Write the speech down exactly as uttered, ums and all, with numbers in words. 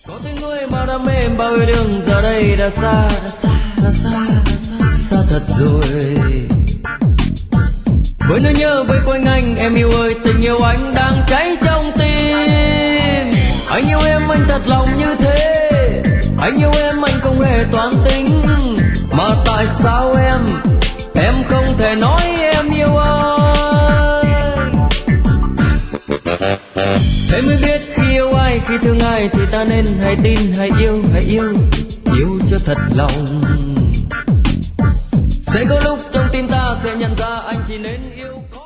Có tiếng nuôi bao đam mê bao yêu đương giờ đây đã xa đã xa đã xa đã xa, xa thật rồi. Với nỗi nhớ vây quanh anh em yêu ơi, tình yêu anh đang cháy trong tim. Anh yêu em anh thật lòng như thế, anh yêu em anh không hề toan tính. Mà tại sao em em không thể nói em yêu anh? Thế mới biết khi yêu ai khi thương ai thì ta nên hãy tin hãy yêu hãy yêu yêu cho thật lòng. Sẽ có lúc trong tim ta sẽ nhận ra anh chỉ nên yêu có